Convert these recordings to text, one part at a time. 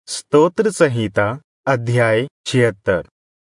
स्तोत्र संहिता अध्याय 76।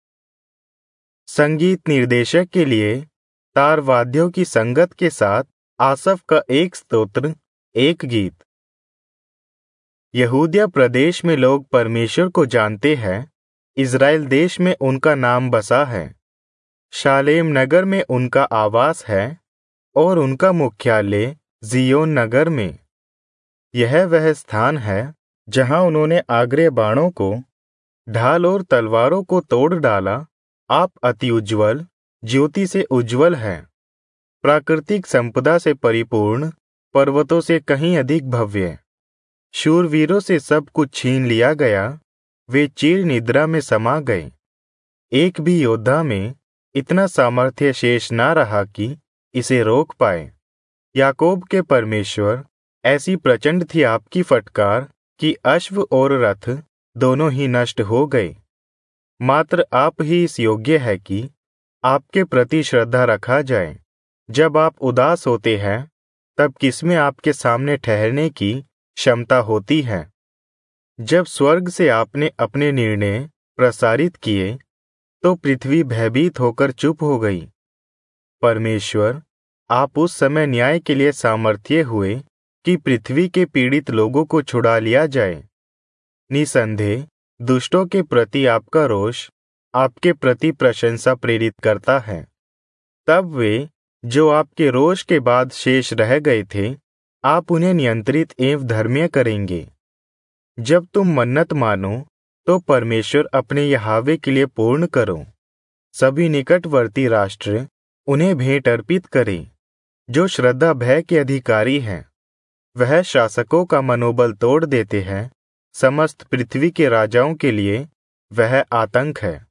संगीत निर्देशक के लिए तार वाद्यों की संगत के साथ आसफ का एक स्तोत्र, एक गीत। यहूदिया प्रदेश में लोग परमेश्वर को जानते हैं, इज़राइल देश में उनका नाम बसा है। शालेम नगर में उनका आवास है और उनका मुख्यालय जियोन नगर में। यह वह स्थान है जहां उन्होंने आगरे बाणों को, ढाल और तलवारों को तोड़ डाला। आप अति उज्ज्वल ज्योति से उज्ज्वल हैं, प्राकृतिक संपदा से परिपूर्ण, पर्वतों से कहीं अधिक भव्य। शूरवीरों से सब कुछ छीन लिया गया, वे चीर निद्रा में समा गए। एक भी योद्धा में इतना सामर्थ्य शेष न रहा कि इसे रोक पाए। याकूब के परमेश्वर, ऐसी प्रचंड थी आपकी फटकार कि अश्व और रथ दोनों ही नष्ट हो गए। मात्र आप ही इस योग्य है कि आपके प्रति श्रद्धा रखा जाए। जब आप उदास होते हैं तब किसमें आपके सामने ठहरने की क्षमता होती है। जब स्वर्ग से आपने अपने निर्णय प्रसारित किए तो पृथ्वी भयभीत होकर चुप हो गई। परमेश्वर, आप उस समय न्याय के लिए सामर्थ्य हुए कि पृथ्वी के पीड़ित लोगों को छुड़ा लिया जाए। निसंदेह दुष्टों के प्रति आपका रोष आपके प्रति प्रशंसा प्रेरित करता है। तब वे जो आपके रोष के बाद शेष रह गए थे, आप उन्हें नियंत्रित एवं धर्मीय करेंगे। जब तुम मन्नत मानो तो परमेश्वर अपने यहोवा के लिए पूर्ण करो। सभी निकटवर्ती राष्ट्र उन्हें भेंट अर्पित करें। जो श्रद्धा भय के अधिकारी हैं, वह शासकों का मनोबल तोड़ देते हैं। समस्त पृथ्वी के राजाओं के लिए वह आतंक है।